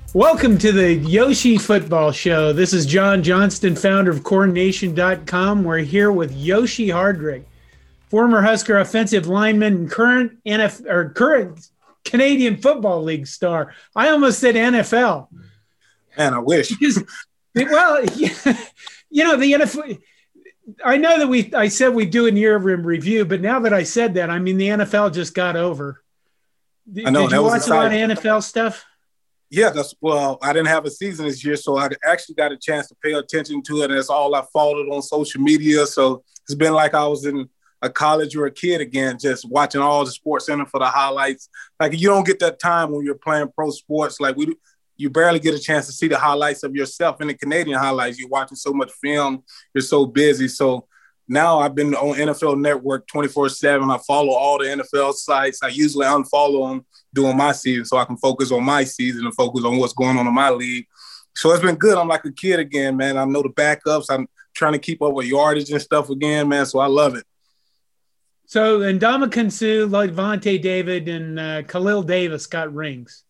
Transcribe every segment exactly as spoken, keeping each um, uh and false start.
Welcome to the Yoshi Football Show. This is John Johnston, founder of Corn Nation dot com. We're here with Yoshi Hardrick, former Husker offensive lineman and current N F L or current Canadian Football League star. I almost said N F L. Man, I wish. Because, well, you know, the N F L. I know that we. I said we do a year in review, but now that I said that, I mean the N F L just got over. I know. Did you watch a lot of N F L stuff? Yeah, that's well. I didn't have a season this year, so I actually got a chance to pay attention to it. And that's all I followed on social media. So it's been like I was in a college or a kid again, just watching all the Sports Center for the highlights. Like you don't get that time when you're playing pro sports. Like we, you barely get a chance to see the highlights of yourself in the Canadian highlights. You're watching so much film. You're so busy. So now I've been on N F L Network twenty-four seven. I follow all the N F L sites. I usually unfollow them during my season so I can focus on my season and focus on what's going on in my league. So it's been good. I'm like a kid again, man. I know the backups. I'm trying to keep up with yardage and stuff again, man. So I love it. So Ndamukong Suh, Lavonte David, and uh, Khalil Davis got rings.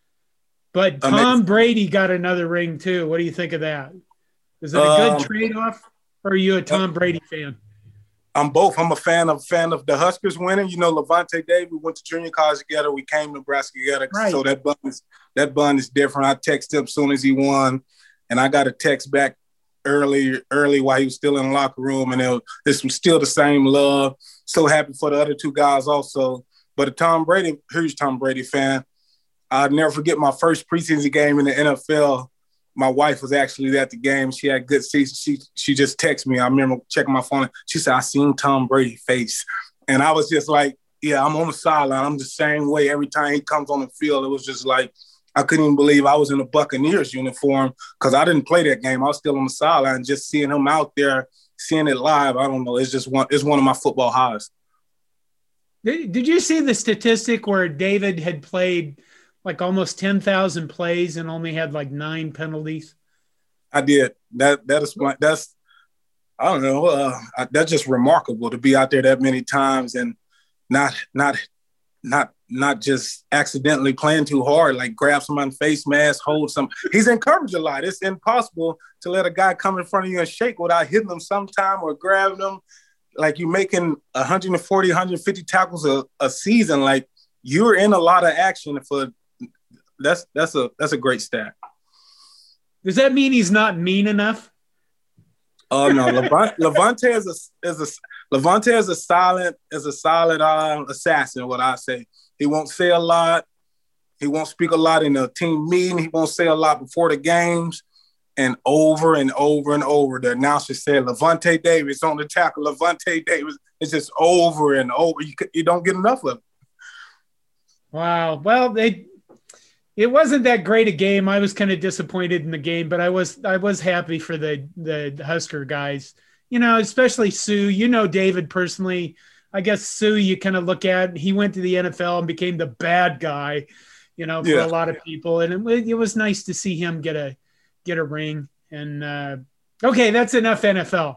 But Tom Amazing. Brady got another ring too. What do you think of that? Is it a good um, trade-off? Or are you a Tom Brady fan? I'm both. I'm a fan of fan of the Huskers winning. You know, Lavonte David, we went to junior college together. We came to Nebraska together. Right. So that bond is that bond is different. I texted him as soon as he won, and I got a text back early, early while he was still in the locker room, and it was, this was still the same love. So happy for the other two guys also. But a Tom Brady, huge Tom Brady fan. I'll never forget my first preseason game in the N F L. My wife was actually at the game. She had good seats. She she just texted me. I remember checking my phone. She said, I seen Tom Brady's face. And I was just like, yeah, I'm on the sideline. I'm the same way every time he comes on the field. It was just like, I couldn't even believe I was in a Buccaneers uniform because I didn't play that game. I was still on the sideline. Just seeing him out there, seeing it live, I don't know. It's just one, it's one of my football highs. Did, did you see the statistic where David had played – like almost ten thousand plays and only had like nine penalties? I did. That that is that's I don't know. Uh, that's just remarkable to be out there that many times and not not not not just accidentally playing too hard. Like grab someone's face mask, hold some. He's encouraged a lot. It's impossible to let a guy come in front of you and shake without hitting them sometime or grabbing them. Like you're making one forty, one fifty tackles a, a season. Like you're in a lot of action for. That's that's a that's a great stat. Does that mean he's not mean enough? Oh uh, no, Lavonte, Lavonte is a is a Lavonte is a silent is a solid uh, assassin. What I say, he won't say a lot. He won't speak a lot in a team meeting. He won't say a lot before the games. And over and over and over, the announcer said, Lavonte Davis on the tackle. Lavonte Davis. It's just over and over. You you don't get enough of it. Wow. Well, they. It wasn't that great a game. I was kind of disappointed in the game, but I was I was happy for the the Husker guys. You know, especially Suh. You know David personally. I guess Suh you kind of look at. He went to the N F L and became the bad guy, you know, for yeah. a lot of people. And it, it was nice to see him get a get a ring. And uh, okay, that's enough N F L.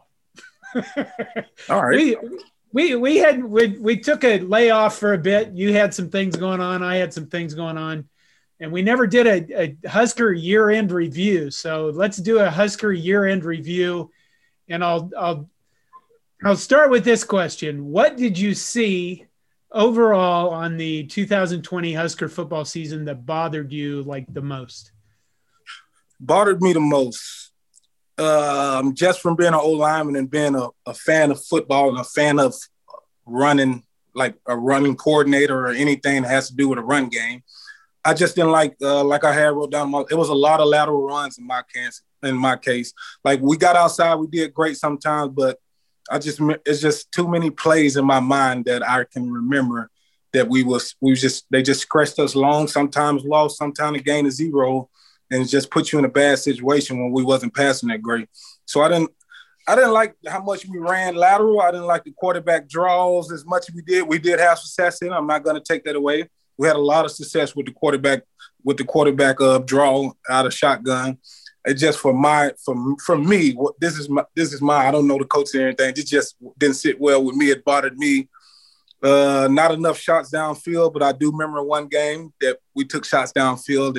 All right. We, we we had we we took a layoff for a bit. You had some things going on. I had some things going on. And we never did a, a Husker year-end review. So let's do a Husker year-end review. And I'll I'll I'll start with this question. What did you see overall on the two thousand twenty Husker football season that bothered you like the most? Bothered me the most. Um, just from being an old lineman and being a, a fan of football and a fan of running, like a running coordinator or anything that has to do with a run game. I just didn't like, uh, like I had wrote down, my, it was a lot of lateral runs in my case. In my case, like we got outside, we did great sometimes, but I just, it's just too many plays in my mind that I can remember that we was, we was just, they just scratched us long, sometimes lost, sometimes a gain of zero, and it just put you in a bad situation when we wasn't passing that great. So I didn't, I didn't like how much we ran lateral. I didn't like the quarterback draws as much as we did. We did have success in. I'm not going to take that away. We had a lot of success with the quarterback, with the quarterback uh, draw out of shotgun. It's just for my, for, for me, this is my, this is my, I don't know the coach or anything. It just didn't sit well with me. It bothered me. Uh, not enough shots downfield, but I do remember one game that we took shots downfield. That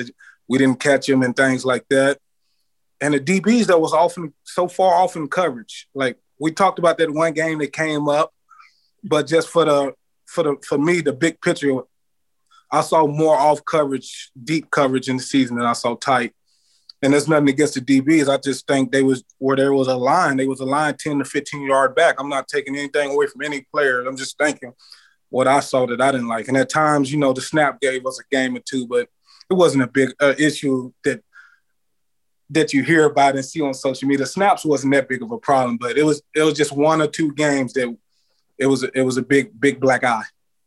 we didn't catch him and things like that. And the D Bs that was often so far off in coverage. Like we talked about that one game that came up, but just for the for the for me, the big picture, I saw more off coverage, deep coverage in the season than I saw tight. And there's nothing against the D Bs. I just think they was where there was a line, they was a line ten to fifteen yard back. I'm not taking anything away from any player. I'm just thinking what I saw that I didn't like. And at times, you know, the snap gave us a game or two, but it wasn't a big uh, issue that that you hear about and see on social media. Snaps wasn't that big of a problem, but it was it was just one or two games that it was it was a big big black eye.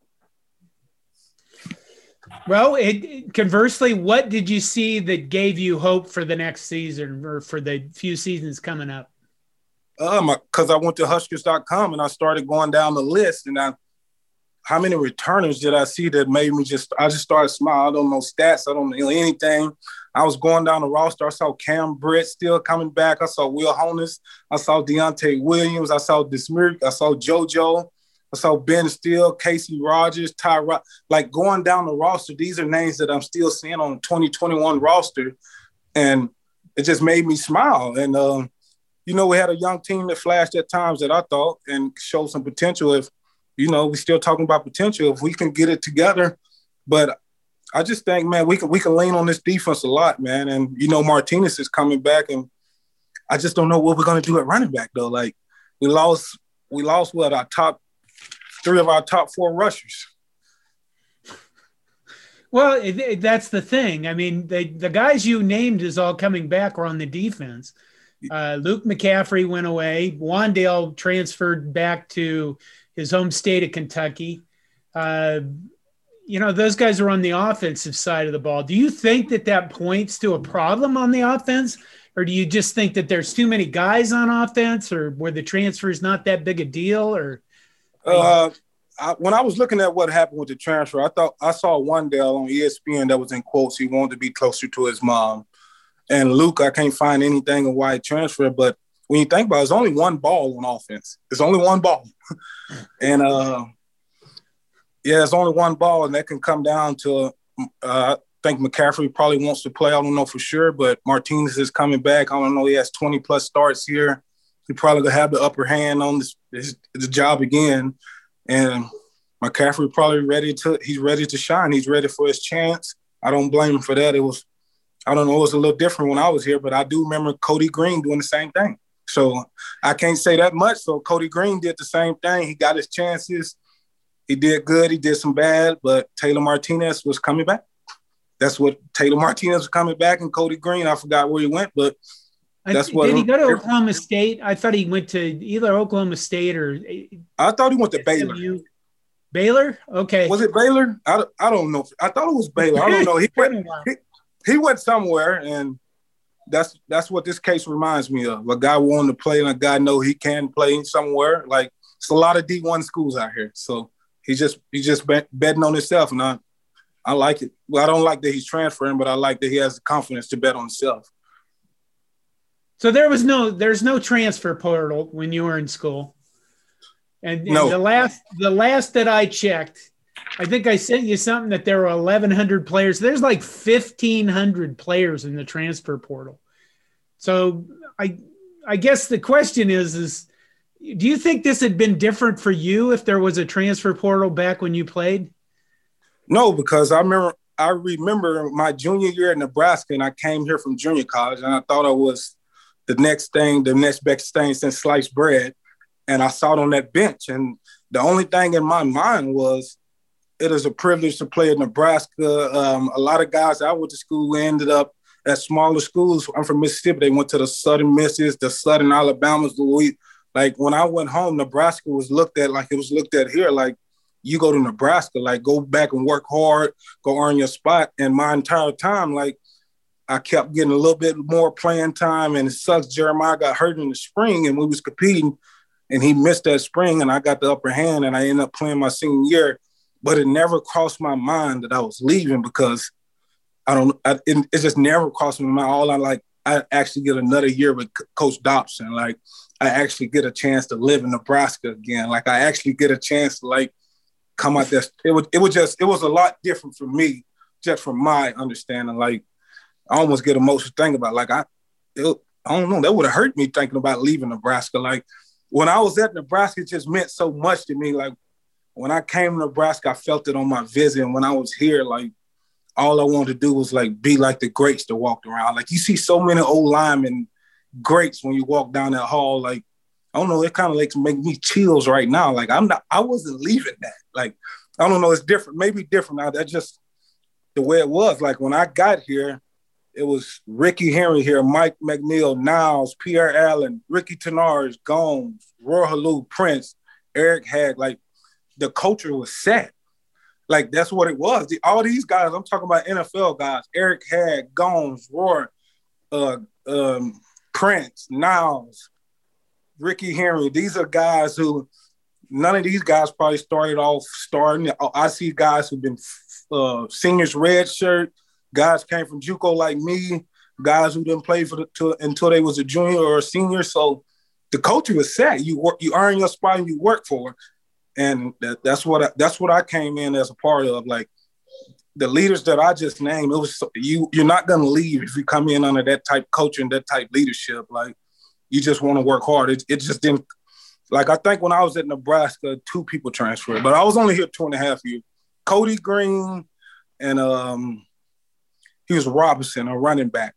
Well, it, conversely, what did you see that gave you hope for the next season or for the few seasons coming up? Um, because I went to Huskers dot com and I started going down the list, and I, how many returners did I see that made me just, I just started smiling. I don't know stats. I don't know anything. I was going down the roster. I saw Cam Britt still coming back. I saw Will Honus. I saw Deontay Williams. I saw Dismuke. I saw JoJo. I saw Ben Steele, Casey Rogers, Ty Rock. Like going down the roster, these are names that I'm still seeing on the twenty twenty-one roster. And it just made me smile. And, um, you know, we had a young team that flashed at times that I thought and showed some potential. If, you know, we're still talking about potential, if we can get it together. But I just think, man, we can we can lean on this defense a lot, man. And, you know, Martinez is coming back, and I just don't know what we're going to do at running back, though. Like, we lost, we lost what, our top, three of our top four rushers. Well, it, it, that's the thing. I mean, they, the guys you named is all coming back or on the defense. Uh, Luke McCaffrey went away. Wandale transferred back to his home state of Kentucky. Uh, you know, those guys are on the offensive side of the ball. Do you think that that points to a problem on the offense, or do you just think that there's too many guys on offense, or where the transfer is not that big a deal? Or uh, I, when I was looking at what happened with the transfer, I thought I saw Wandale on E S P N that was in quotes. He wanted to be closer to his mom. And Luke, I can't find anything of why he transferred, but when you think about it, there's only one ball on offense. There's only one ball. and, uh, yeah, it's only one ball, and that can come down to, uh, I think McCaffrey probably wants to play. I don't know for sure, but Martinez is coming back. I don't know. He has twenty-plus starts here. He probably going to have the upper hand on this, this, the job again. And McCaffrey probably ready to – he's ready to shine. He's ready for his chance. I don't blame him for that. It was – I don't know, it was a little different when I was here, but I do remember Cody Green doing the same thing. So I can't say that much. So Cody Green did the same thing. He got his chances. He did good. He did some bad, but Taylor Martinez was coming back. That's what Taylor Martinez was coming back, and Cody Green, I forgot where he went, but that's I, what. Did he go to Oklahoma State? I thought he went to either Oklahoma State or. I thought he went to Baylor. Baylor? Okay. Was it Baylor? I, I don't know. I thought it was Baylor. I don't know. He went. He, He went somewhere, and that's that's what this case reminds me of. A guy wanting to play, and a guy know he can play somewhere. Like, it's a lot of D one schools out here, so he just he's just bet, betting on himself, and I I like it. Well, I don't like that he's transferring, but I like that he has the confidence to bet on himself. So there was no there's no transfer portal when you were in school, and, and no. the last the last that I checked, I think I sent you something that there were eleven hundred players. There's like fifteen hundred players in the transfer portal. So I I guess the question is, is do you think this had been different for you if there was a transfer portal back when you played? No, because I remember I remember my junior year in Nebraska, and I came here from junior college, and I thought I was the next thing, the next best thing since sliced bread. And I saw it on that bench. And the only thing in my mind was, it is a privilege to play at Nebraska. Um, a lot of guys I went to school ended up at smaller schools. I'm from Mississippi. They went to the Southern Misses, the Southern Alabamas, the Louis. Like, when I went home, Nebraska was looked at like it was looked at here. Like, you go to Nebraska, like, go back and work hard, go earn your spot. And my entire time, like, I kept getting a little bit more playing time. And it sucks. Jeremiah got hurt in the spring, and we was competing, and he missed that spring, and I got the upper hand, and I ended up playing my senior year. But it never crossed my mind that I was leaving, because I don't. I, it, it just never crossed my mind. All I like, I actually get another year with C- Coach Dobson. Like, I actually get a chance to live in Nebraska again. Like, I actually get a chance to like come out there. It was. It was just. It was a lot different for me, just from my understanding. Like, I almost get emotional thinking about it. Like I, it, I don't know, that would have hurt me thinking about leaving Nebraska. Like when I was at Nebraska, it just meant so much to me. Like when I came to Nebraska, I felt it on my visit. And when I was here, like all I wanted to do was like be like the greats that walked around. Like you see so many old linemen greats when you walk down that hall. Like I don't know, it kind of like make me chills right now. Like I'm not, I wasn't leaving that. Like I don't know, it's different, maybe different now. That's just the way it was. Like when I got here, it was Ricky Henry here, Mike McNeil, Niles, Pierre Allen, Ricky Tenars, Gomes, Roy Halou, Prince, Eric Hagg. Like the culture was set. Like that's what it was. The, all these guys, I'm talking about N F L guys, Eric Hagg, Gomes, Roy, uh, um, Prince, Niles, Ricky Henry. These are guys who, none of these guys probably started off starting. I see guys who've been uh, seniors red shirt. Guys came from JUCO like me, guys who didn't play for the, to, until they was a junior or a senior. So the culture was set. You work, you earn your spot and you work for it. And that, that's what I, that's what I came in as a part of. Like the leaders that I just named, it was you. You're not gonna leave if you come in under that type culture and that type leadership. Like you just want to work hard. It, it just didn't. Like I think when I was at Nebraska, two people transferred, but I was only here two and a half years. Cody Green and um. He was Robinson, a running back.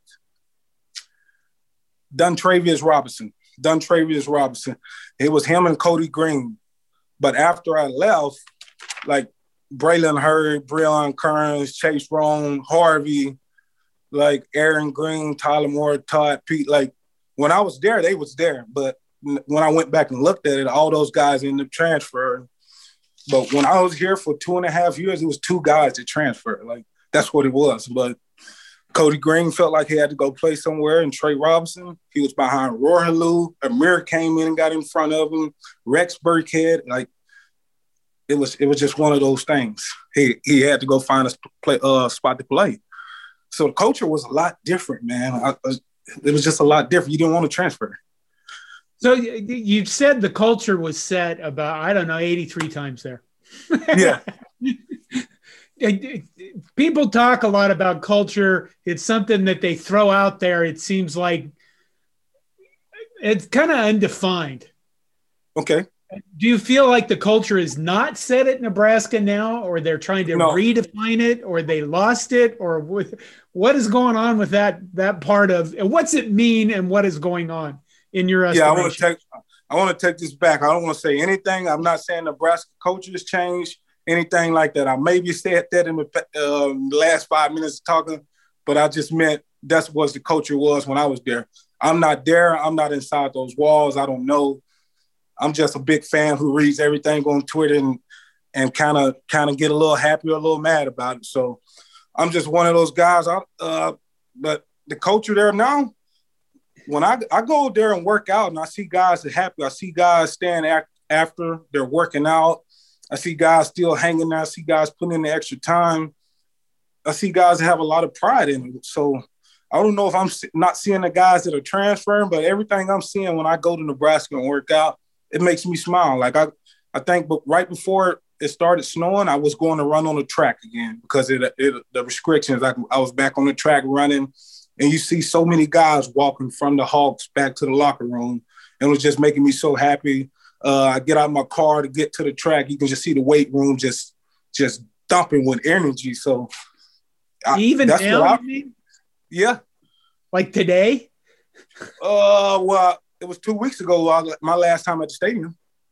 Duntravius Robinson. Duntravius Robinson. It was him and Cody Green. But after I left, like Braylon Hurd, Breon Kearns, Chase Roan, Harvey, like Aaron Green, Tyler Moore, Todd Pete. Like when I was there, they was there. But when I went back and looked at it, all those guys ended up transferring. But when I was here for two and a half years, it was two guys that transferred. Like that's what it was. But Cody Green felt like he had to go play somewhere, and Trey Robinson, he was behind Roy Halou. Amir came in and got in front of him. Rex Burkhead, like it was, it was just one of those things. He he had to go find a play, uh, spot to play. So the culture was a lot different, man. I, I, it was just a lot different. You didn't want to transfer. So you said the culture was set about, I don't know, eighty-three times there. Yeah. People talk a lot about culture. It's something that they throw out there. It seems like it's kind of undefined. Okay. Do you feel like the culture is not set at Nebraska now, or they're trying to no. redefine it, or they lost it, or with, what is going on with that that part of, and what's it mean, and what is going on in your estimation? Yeah, I want to take I want to take this back. I don't want to say anything. I'm not saying Nebraska culture has changed. Anything like that. I maybe said that in the uh, last five minutes of talking, but I just meant that's what the culture was when I was there. I'm not there. I'm not inside those walls. I don't know. I'm just a big fan who reads everything on Twitter and and kind of kind of get a little happy or a little mad about it. So I'm just one of those guys. I, uh, but the culture there now, when I, I go there and work out and I see guys that happy, I see guys staying act, after they're working out. I see guys still hanging there. I see guys putting in the extra time. I see guys that have a lot of pride in it. So I don't know if I'm not seeing the guys that are transferring, but everything I'm seeing when I go to Nebraska and work out, it makes me smile. Like I, I think but right before it started snowing, I was going to run on the track again because it, it the restrictions. I, I was back on the track running, and you see so many guys walking from the Hawks back to the locker room. And it was just making me so happy. Uh, I get out of my car to get to the track. You can just see the weight room just just dumping with energy. So I, even that's now, what I, you mean? Yeah. Like today? Uh, well, it was two weeks ago, uh, my last time at the stadium.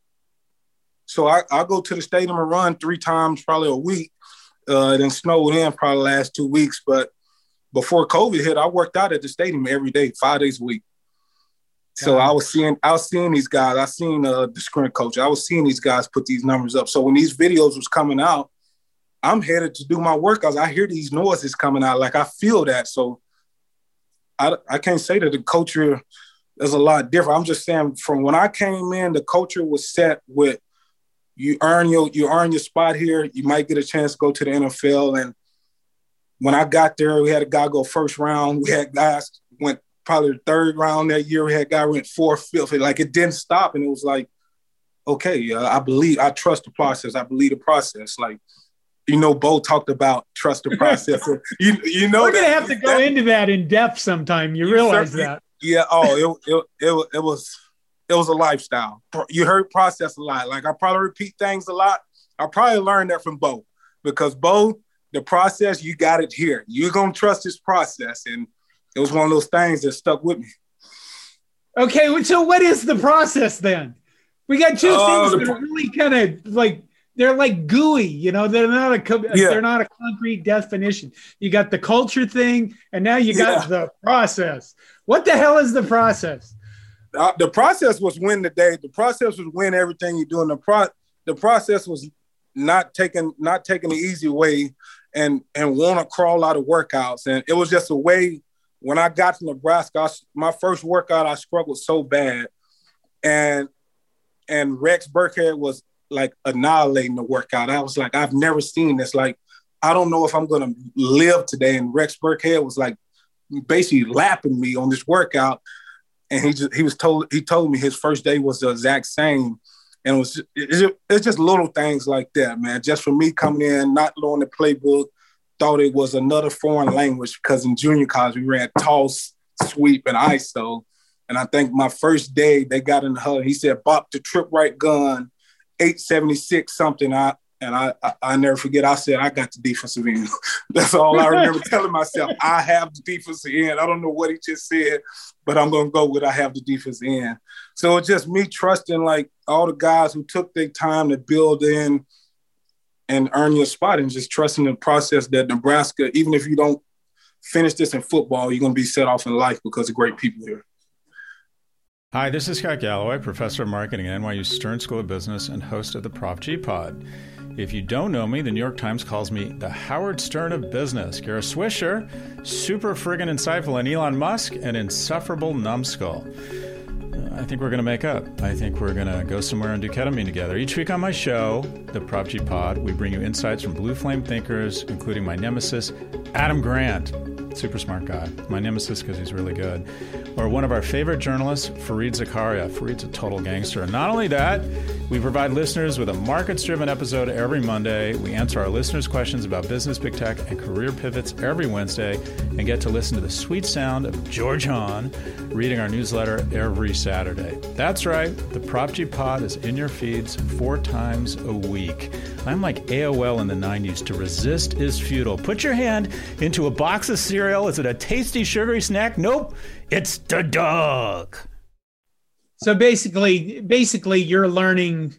So I, I go to the stadium and run three times, probably a week. Uh, it then snowed in probably the last two weeks. But before COVID hit, I worked out at the stadium every day, five days a week. So I was seeing, I was seeing these guys. I seen uh, the sprint coach. I was seeing these guys put these numbers up. So when these videos was coming out, I'm headed to do my workouts. I hear these noises coming out, like I feel that. So I, I can't say that the culture is a lot different. I'm just saying from when I came in, the culture was set with you earn your you earn your spot here. You might get a chance to go to the N F L. And when I got there, we had a guy go first round. We had guys went probably the third round that year. We had guy went fourth, fifth. Like it didn't stop, and it was like, okay, uh, I believe, I trust the process. I believe the process. Like you know, Bo talked about trust the process. you, you know, we're going to have to go that, into that in depth sometime. You realize that. Yeah. Oh, it, it, it, it was, it was a lifestyle. You heard process a lot. Like I probably repeat things a lot. I probably learned that from Bo, because Bo, the process, you got it here. You're going to trust this process. And it was one of those things that stuck with me. Okay. So what is the process then? We got two uh, things that are really kind of like, they're like gooey, you know, they're not a, yeah. they're not a concrete definition. You got the culture thing, and now you got yeah. the process. What the hell is the process? Uh, the process was win the day. The process was win everything you do. And the pro the process was not taking, not taking the easy way and, and want to crawl out of workouts. And it was just a way. When I got to Nebraska, I, my first workout, I struggled so bad. And, and Rex Burkhead was like annihilating the workout. I was like, I've never seen this. Like, I don't know if I'm going to live today. And Rex Burkhead was like basically lapping me on this workout. And he just, he was told, he told me his first day was the exact same. And it was, it's just, it's just little things like that, man. Just for me coming in, not knowing the playbook, thought it was another foreign language, because in junior college, we ran toss, sweep, and I S O. And I think my first day they got in the huddle. He said, "Bop the trip right gun, eight seventy-six something." I and I, I I never forget. I said, "I got the defensive end." That's all I remember telling myself. I have the defensive end. I don't know what he just said, but I'm gonna go with I have the defensive end. So it's just me trusting like all the guys who took their time to build in and earn your spot, and just trusting the process that Nebraska, even if you don't finish this in football, you're gonna be set off in life because of great people here. Hi, this is Scott Galloway, professor of marketing at N Y U Stern School of Business and host of the Prof G Pod. If you don't know me, the New York Times calls me the Howard Stern of business. Kara Swisher, super friggin' insightful, and Elon Musk, an insufferable numbskull. Uh, I think we're going to make up. I think we're going to go somewhere and do ketamine together. Each week on my show, the Prof G Pod, we bring you insights from blue flame thinkers, including my nemesis, Adam Grant. Super smart guy. My nemesis because he's really good. Or one of our favorite journalists, Fareed Zakaria. Fareed's a total gangster. And not only that, we provide listeners with a markets-driven episode every Monday. We answer our listeners' questions about business, big tech, and career pivots every Wednesday, and get to listen to the sweet sound of George Hahn reading our newsletter every Saturday. That's right. The Prof G Pod is in your feeds four times a week. I'm like A O L in the nineties. To resist is futile. Put your hand into a box of cereal. Is it a tasty, sugary snack? Nope. It's the dog. So basically, basically, you're learning.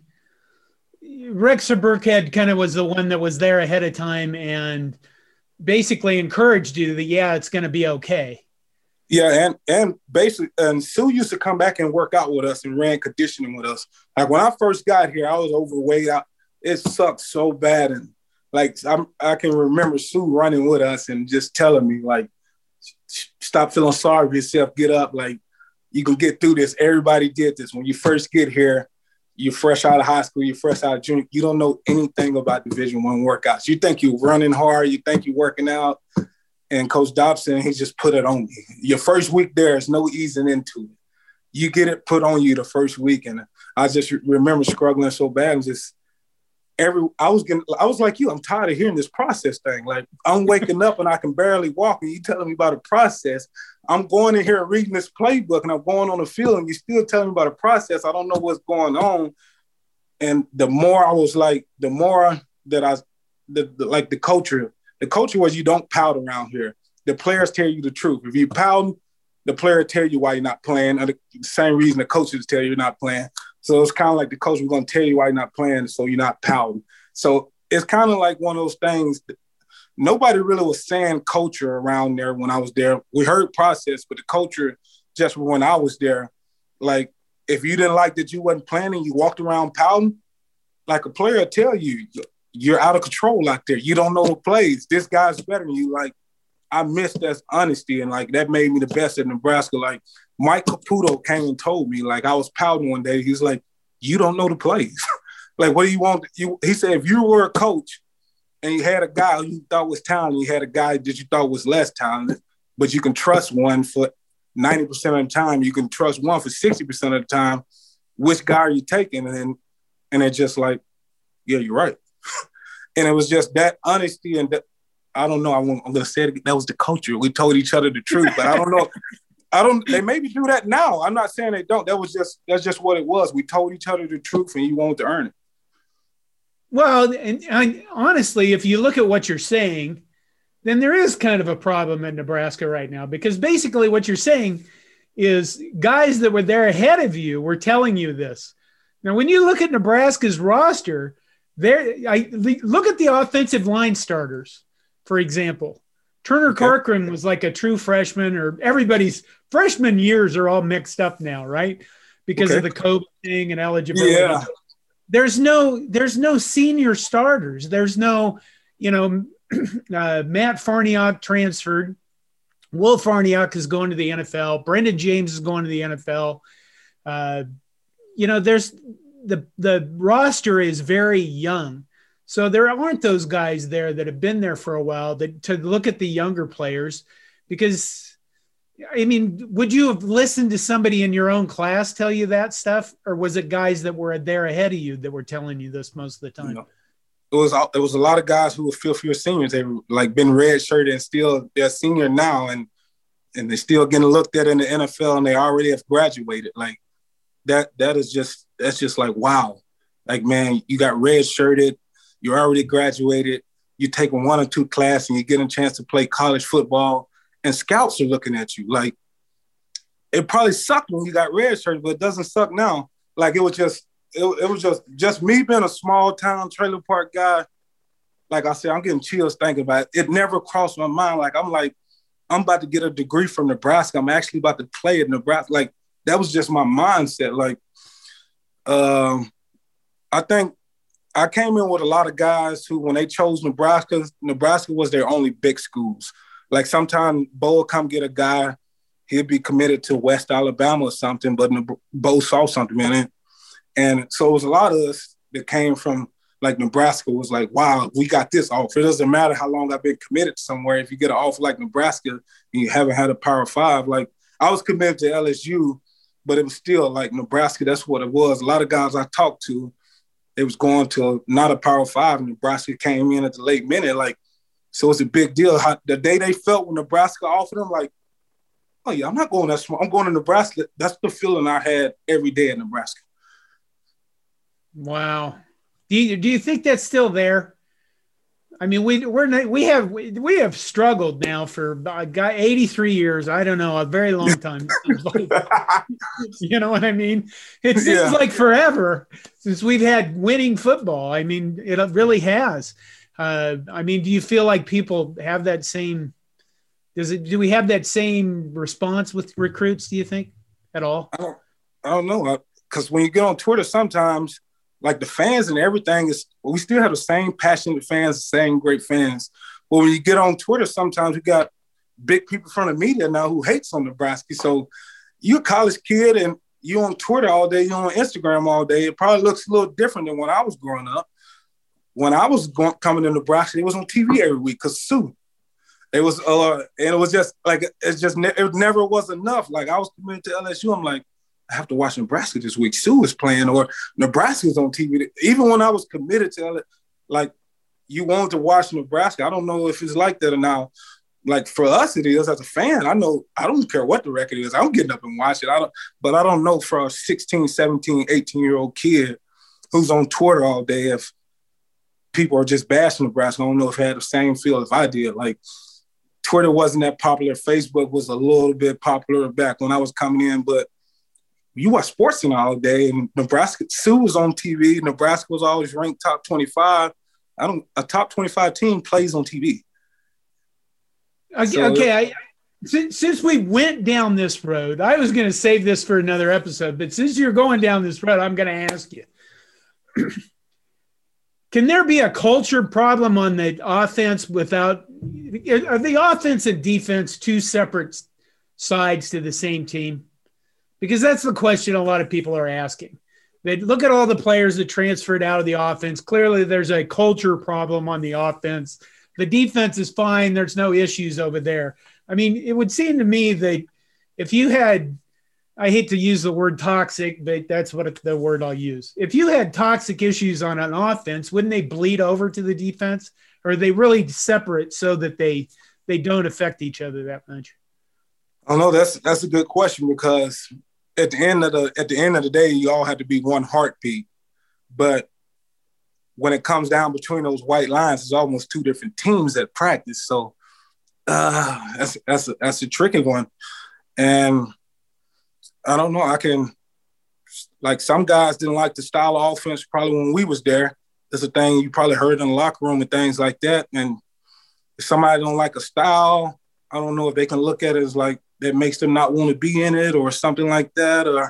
Rex Burkhead kind of was the one that was there ahead of time and basically encouraged you that, yeah, it's going to be okay. Yeah, and and basically, and Sue used to come back and work out with us and ran conditioning with us. Like when I first got here, I was overweight. I, it sucked so bad, and like I'm, I can remember Sue running with us and just telling me like, "Stop feeling sorry for yourself. Get up. Like you can get through this. Everybody did this. When you first get here, you're fresh out of high school. You're fresh out of junior. You don't know anything about Division One workouts. You think you're running hard. You think you're working out." And Coach Dobson, he just put it on you. Your first week there is no easing into it. You get it put on you the first week. And I just remember struggling so bad. And just every, I was getting, I was like you, I'm tired of hearing this process thing. Like I'm waking up and I can barely walk and you telling me about a process. I'm going in here and reading this playbook and I'm going on the field and you still telling me about a process. I don't know what's going on. And the more I was like, the more that I, the, the like the culture, The culture was you don't pout around here. The players tell you the truth. If you pout, the player tell you why you're not playing. Or the same reason the coaches tell you you're not playing. So it's kind of like the coach was going to tell you why you're not playing, so you're not pouting. So it's kind of like one of those things. That nobody really was saying culture around there when I was there. We heard process, but the culture just when I was there, like if you didn't like that you wasn't playing and you walked around pouting, like a player will tell you, you're out of control out there. You don't know the plays. This guy's better than you. Like, I miss that honesty, and, like, that made me the best at Nebraska. Like, Mike Caputo came and told me, like, I was pouting one day. He was like, you don't know the plays. Like, what do you want? You? He said, if you were a coach and you had a guy who you thought was talented, you had a guy that you thought was less talented, but you can trust one for ninety percent of the time, you can trust one for sixty percent of the time, which guy are you taking? And then, and it's just like, yeah, you're right. And it was just that honesty and that, I don't know. I won't, I'm going to say it. That was the culture. We told each other the truth, but I don't know. I don't, they maybe do that now. I'm not saying they don't. That was just, that's just what it was. We told each other the truth and you wanted to earn it. Well, and, and honestly, if you look at what you're saying, then there is kind of a problem in Nebraska right now, because basically what you're saying is guys that were there ahead of you were telling you this. Now, when you look at Nebraska's roster, there, I look at the offensive line starters, for example. Turner okay. Corcoran was like a true freshman, or everybody's freshman years are all mixed up now, right? Because okay. of the COVID thing and eligibility. Yeah. There's no, there's no senior starters. There's no, you know, uh, Matt Farniok transferred. Will Farniok is going to the N F L. Brendan James is going to the N F L. Uh, you know, there's the the roster is very young, so there aren't those guys there that have been there for a while that to look at the younger players. Because, I mean, would you have listened to somebody in your own class tell you that stuff, or was it guys that were there ahead of you that were telling you this most of the time? No. It was it was a lot of guys who were fifth year seniors. They were like been redshirted and still they're senior now, and and they're still getting looked at in the N F L, and they already have graduated. Like that that is just that's just like wow. Like, man, you got redshirted, you already graduated, you take one or two classes and you get a chance to play college football, and scouts are looking at you. Like, it probably sucked when you got redshirted, but it doesn't suck now. Like, it was just It, it was just just me being a small town trailer park guy. Like I said, I'm getting chills thinking about it. It never crossed my mind. Like, I'm like, I'm about to get a degree from Nebraska. I'm actually about to play at Nebraska. Like, that was just my mindset. Like, um, I think I came in with a lot of guys who, when they chose Nebraska, Nebraska was their only big schools. Like, sometimes Bo would come get a guy, he'd be committed to West Alabama or something, but Bo saw something in it. And so it was a lot of us that came from, like, Nebraska was like, wow, we got this offer. It doesn't matter how long I've been committed somewhere. If you get an offer like Nebraska and you haven't had a Power Five, like, I was committed to L S U, but it was still like Nebraska, that's what it was. A lot of guys I talked to, they was going to not a Power Five, and Nebraska came in at the late minute. Like, so it's a big deal. How, the day they felt when Nebraska offered them, like, oh, yeah, I'm not going that small. I'm going to Nebraska. That's the feeling I had every day in Nebraska. Wow. Do you, do you think that's still there? I mean, we we're we have we, we have struggled now for uh, eighty-three years. I don't know, a very long time. You know what I mean? It seems yeah. like forever since we've had winning football. I mean, it really has. Uh, I mean, do you feel like people have that same? Does it? Do we have that same response with recruits? Do you think at all? I don't. I don't know, because when you get on Twitter, sometimes, like, the fans and everything is, we still have the same passionate fans, the same great fans. But when you get on Twitter, sometimes we got big people from the media now who hates on Nebraska. So you're a college kid and you on Twitter all day, you on Instagram all day. It probably looks a little different than when I was growing up. When I was going, coming to Nebraska, it was on T V every week because Sue. It was, uh, and it was just like, it's just, ne- it never was enough. Like, I was committed to L S U. I'm like, I have to watch Nebraska this week. Sue is playing, or Nebraska's on T V. Even when I was committed to L S U, like, you wanted to watch Nebraska. I don't know if it's like that or now. Like, for us, it is as a fan. I know, I don't care what the record is. I'm getting up and watching. I don't, but I don't know for a sixteen, seventeen, eighteen-year-old kid who's on Twitter all day if people are just bashing Nebraska. I don't know if I had the same feel if I did. Like, Twitter wasn't that popular. Facebook was a little bit popular back when I was coming in, but you watch sports all day, and Nebraska, Sue was on T V. Nebraska was always ranked top twenty-five. I don't, a top twenty-five team plays on T V. Okay, so, okay. I, since, since we went down this road, I was going to save this for another episode, but since you're going down this road, I'm going to ask you, can there be a culture problem on the offense without, are the offense and defense two separate sides to the same team? Because that's the question a lot of people are asking. They look at all the players that transferred out of the offense. Clearly, there's a culture problem on the offense. The defense is fine. There's no issues over there. I mean, it would seem to me that if you had I hate to use the word toxic, but that's what the word I'll use. If you had toxic issues on an offense, wouldn't they bleed over to the defense? Or are they really separate so that they they don't affect each other that much? I don't know. That's that's a good question, because at the end of the at the end of the day, you all have to be one heartbeat. But when it comes down between those white lines, it's almost two different teams at practice. So uh, that's that's a, that's a tricky one. And I don't know. I can, like, some guys didn't like the style of offense probably when we was there. That's a thing you probably heard in the locker room and things like that. And if somebody don't like a style, I don't know if they can look at it as like that makes them not want to be in it or something like that. Or,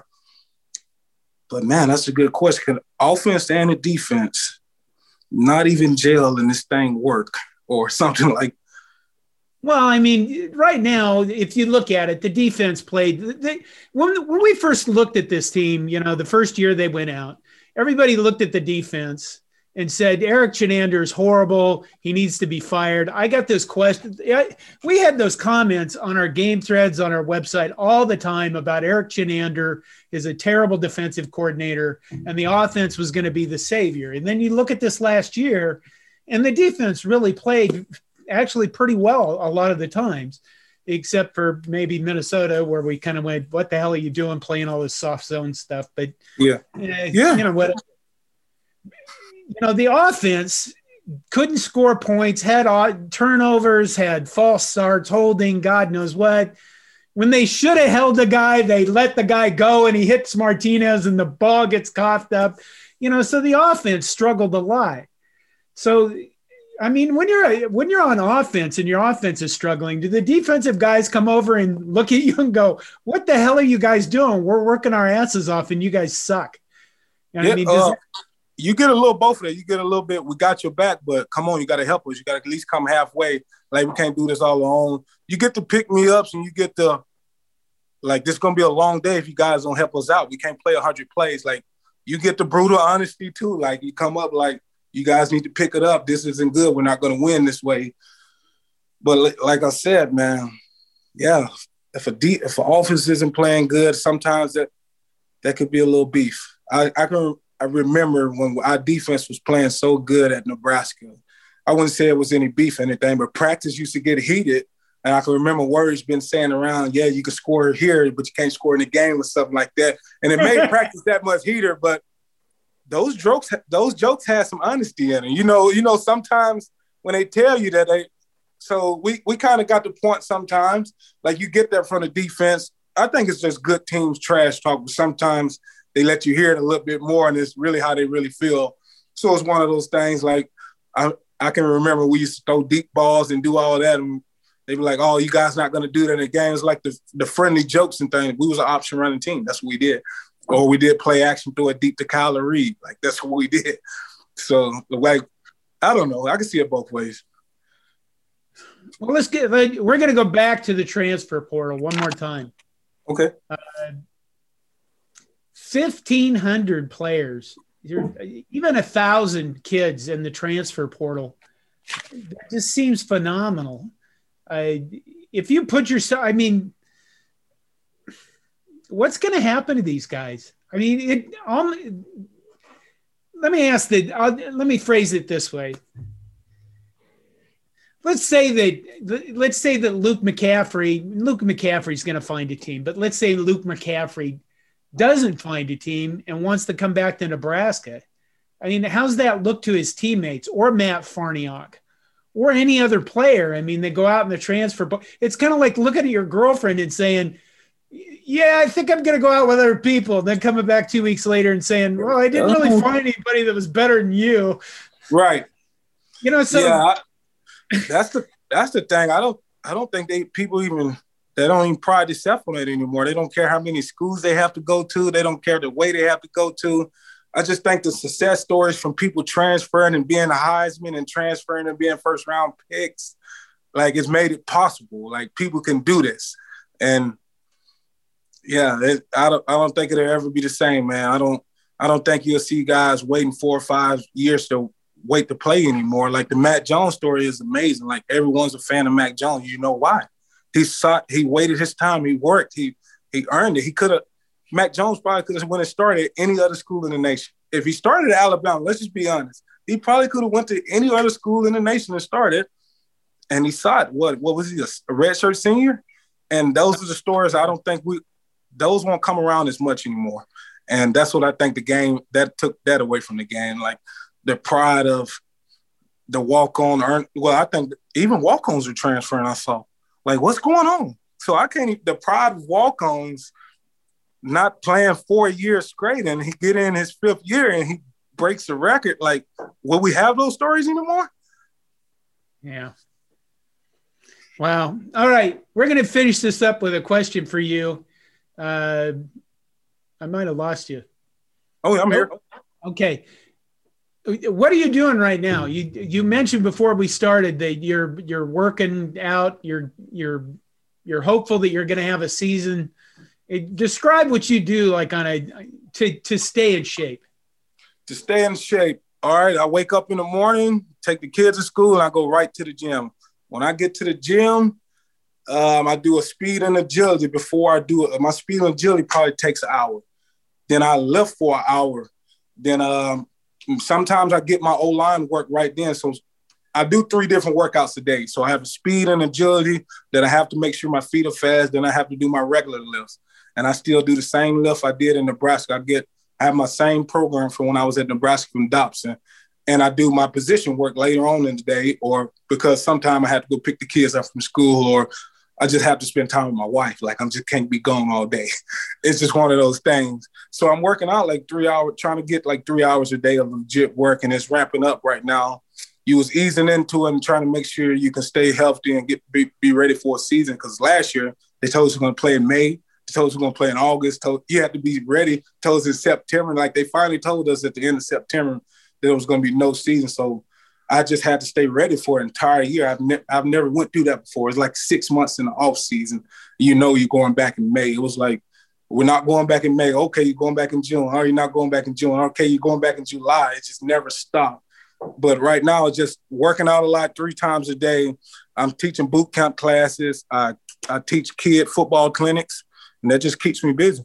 but man, that's a good question. Offense and the defense, not even jail and this thing work or something like. Well, I mean, right now, if you look at it, the defense played. They, when, when we first looked at this team, you know, the first year they went out, everybody looked at the defense and said, Eric Chinander is horrible. He needs to be fired. I got this question. We had those comments on our game threads on our website all the time about Eric Chinander is a terrible defensive coordinator and the offense was going to be the savior. And then you look at this last year and the defense really played actually pretty well a lot of the times, except for maybe Minnesota, where we kind of went, what the hell are you doing playing all this soft zone stuff? But yeah, uh, yeah, you know what, you know, the offense couldn't score points, had odd turnovers, had false starts, holding, God knows what. When they should have held the guy, they let the guy go and he hits Martinez and the ball gets coughed up, you know, so the offense struggled a lot. So, I mean, when you're when you're on offense and your offense is struggling, do the defensive guys come over and look at you and go, "What the hell are you guys doing? We're working our asses off, and you guys suck." You know yeah, I mean, uh, it- you get a little both of that. You get a little bit. We got your back, but come on, you got to help us. You got to at least come halfway. Like, we can't do this all alone. You get the pick me ups, and you get the like. This is gonna be a long day if you guys don't help us out. We can't play a hundred plays. Like, you get the brutal honesty too. Like, you come up like, you guys need to pick it up. This isn't good. We're not going to win this way. But like I said, man, yeah, if a de- if an offense isn't playing good, sometimes that that could be a little beef. I, I can I remember when our defense was playing so good at Nebraska. I wouldn't say it was any beef or anything, but practice used to get heated. And I can remember words been saying around, yeah, you can score here, but you can't score in the game or something like that. And it made practice that much heater, but those jokes, those jokes had some honesty in it. You know, you know, sometimes when they tell you that they, so we, we kind of got the point sometimes, like you get that from the defense. I think it's just good teams trash talk, but sometimes they let you hear it a little bit more and it's really how they really feel. So it's one of those things like, I, I can remember we used to throw deep balls and do all that. And they were like, oh, you guys not going to do that in the games, like the, the friendly jokes and things. We was an option running team. That's what we did. Or we did play action, throw it deep to Kyler Reed. Like, that's what we did. So, like, I don't know. I can see it both ways. Well, let's get – we're going to go back to the transfer portal one more time. Okay. Uh, fifteen hundred players, even one thousand kids in the transfer portal. That just seems phenomenal. Uh, if you put yourself – I mean – what's going to happen to these guys? I mean, it. Um, let me ask the. Uh, let me phrase it this way. Let's say that. Let's say that Luke McCaffrey. Luke McCaffrey's going to find a team, but let's say Luke McCaffrey doesn't find a team and wants to come back to Nebraska. I mean, how's that look to his teammates or Matt Farniok or any other player? I mean, they go out in the transfer. It's kind of like looking at your girlfriend and saying, yeah, I think I'm going to go out with other people. And then coming back two weeks later and saying, well, I didn't really find anybody that was better than you. Right. You know, so yeah, I, that's the, that's the thing. I don't, I don't think they, people even, they don't even pride themselves on it anymore. They don't care how many schools they have to go to. They don't care the way they have to go to. I just think the success stories from people transferring and being a Heisman and transferring and being first round picks, like, it's made it possible. Like, people can do this. And, yeah, it, I don't. I don't think it'll ever be the same, man. I don't. I don't think you'll see guys waiting four or five years to wait to play anymore. Like, the Mac Jones story is amazing. Like, everyone's a fan of Mac Jones. You know why? He saw. He waited his time. He worked. He he earned it. He could have. Mac Jones probably could have went and started at any other school in the nation. If he started at Alabama, let's just be honest, he probably could have went to any other school in the nation and started. And he saw it. What, what was he, a redshirt senior? And those are the stories I don't think we, those won't come around as much anymore. And that's what I think the game, that took that away from the game. Like the pride of the walk-on, earn, well, I think even walk-ons are transferring, I saw. Like, what's going on? So I can't even, the pride of walk-ons not playing four years straight and he get in his fifth year and he breaks the record. Like, will we have those stories anymore? Yeah. Wow. All right. We're going to finish this up with a question for you. Uh, I might have lost you. Oh, I'm here. Okay. What are you doing right now? You you mentioned before we started that you're you're working out. You're you're you're hopeful that you're going to have a season. It, describe what you do, like on a to to stay in shape. To stay in shape. All right. I wake up in the morning, take the kids to school, and I go right to the gym. When I get to the gym, um, I do a speed and agility before I do it. My speed and agility probably takes an hour. Then I lift for an hour. Then um, sometimes I get my O-line work right then. So I do three different workouts a day. So I have a speed and agility that I have to make sure my feet are fast. Then I have to do my regular lifts. And I still do the same lift I did in Nebraska. I get I have my same program from when I was at Nebraska from Dobson. And I do my position work later on in the day, or because sometimes I have to go pick the kids up from school, or I just have to spend time with my wife. Like, I'm just can't be gone all day. It's just one of those things. So I'm working out like three hours, trying to get like three hours a day of legit work, and it's ramping up right now. You was easing into it and trying to make sure you can stay healthy and get be, be ready for a season. Because last year they told us we're going to play in May. They told us we're going to play in August. Told you had to be ready. Told us in September. Like, they finally told us at the end of September there was going to be no season. So I just had to stay ready for an entire year. I've, ne- I've never went through that before. It's like six months in the off season. You know, you're going back in May. It was like, we're not going back in May. Okay, you're going back in June. Oh, you're not going back in June. Okay, you're going back in July. It just never stopped. But right now, it's just working out a lot, three times a day. I'm teaching boot camp classes. I, I teach kid football clinics, and that just keeps me busy.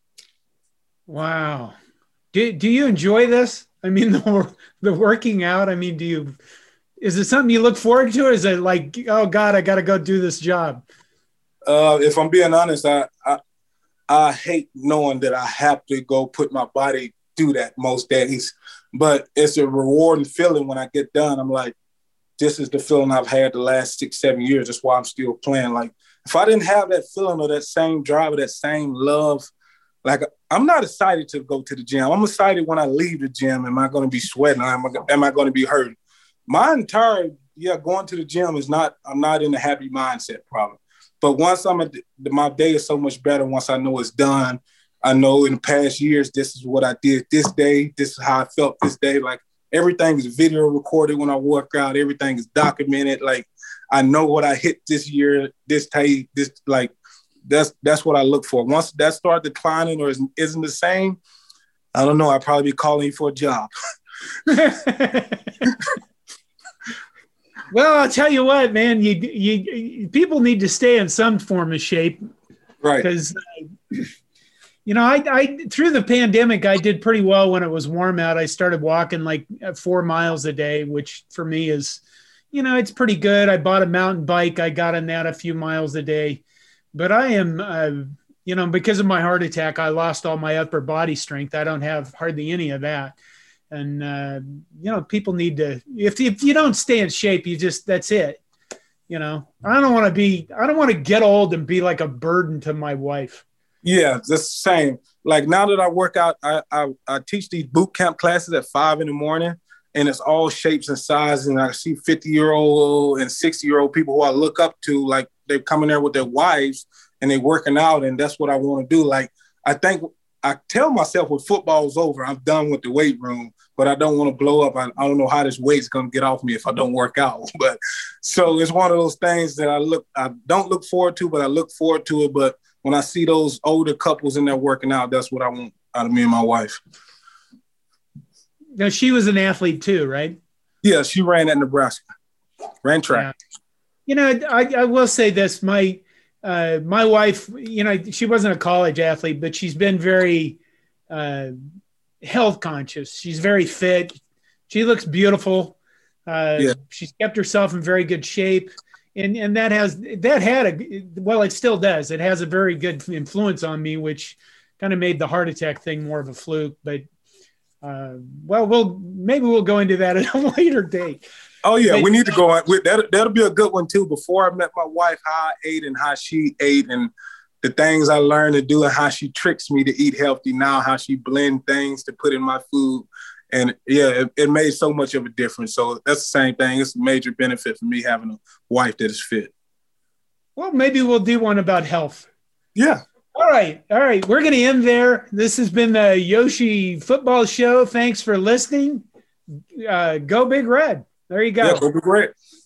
Wow. Do, do you enjoy this? I mean, the, the working out, I mean, do you, is it something you look forward to? Or is it like, oh God, I got to go do this job? Uh, if I'm being honest, I, I, I hate knowing that I have to go put my body through that most days, but it's a rewarding feeling when I get done. I'm like, this is the feeling I've had the last six, seven years. That's why I'm still playing. Like, if I didn't have that feeling or that same drive or that same love, like, I'm not excited to go to the gym. I'm excited when I leave the gym. Am I going to be sweating? Am I, am I going to be hurting? My entire, yeah, going to the gym is not, I'm not in a happy mindset problem. But once I'm, a, my day is so much better once I know it's done. I know in the past years, this is what I did this day. This is how I felt this day. Like, everything is video recorded when I work out. Everything is documented. Like, I know what I hit this year, this day, this, like, That's that's what I look for. Once that starts declining or isn't, isn't the same, I don't know. I'd probably be calling you for a job. Well, I'll tell you what, man. You you people need to stay in some form of shape, right? Because uh, you know, I I through the pandemic, I did pretty well when it was warm out. I started walking like four miles a day, which for me is, you know, it's pretty good. I bought a mountain bike. I got on that a few miles a day. But I am, uh, you know, because of my heart attack, I lost all my upper body strength. I don't have hardly any of that. And, uh, you know, people need to, if, if you don't stay in shape, you just, that's it. You know, I don't want to be, I don't want to get old and be like a burden to my wife. Yeah, that's the same. Like, now that I work out, I, I, I teach these boot camp classes at five in the morning, and it's all shapes and sizes. And I see fifty year old and sixty year old people who I look up to, like, they're coming there with their wives and they're working out, and that's what I want to do. Like, I think I tell myself when football's over, I'm done with the weight room, but I don't want to blow up. I, I don't know how this weight's going to get off me if I don't work out. But so it's one of those things that I look, I don't look forward to, but I look forward to it. But when I see those older couples in there working out, that's what I want out of me and my wife. Now, she was an athlete too, right? Yeah, she ran at Nebraska, ran track. Yeah. You know, I, I will say this, my, uh, my wife, you know, she wasn't a college athlete, but she's been very uh, health conscious. She's very fit. She looks beautiful. Uh, yeah. She's kept herself in very good shape. And and that has that had a well, it still does. It has a very good influence on me, which kind of made the heart attack thing more of a fluke. But uh, well, we'll maybe we'll go into that at a later date. Oh yeah, but, we need to go on. That that'll be a good one too. Before I met my wife, how I ate and how she ate, and the things I learned to do, and how she tricks me to eat healthy. Now, how she blend things to put in my food. And yeah, it, it made so much of a difference. So that's the same thing. It's a major benefit for me having a wife that is fit. Well, maybe we'll do one about health. Yeah. All right. All right. We're going to end there. This has been the Yoshi Football Show. Thanks for listening. Uh, go Big Red. There you go. Yeah, go Big Red.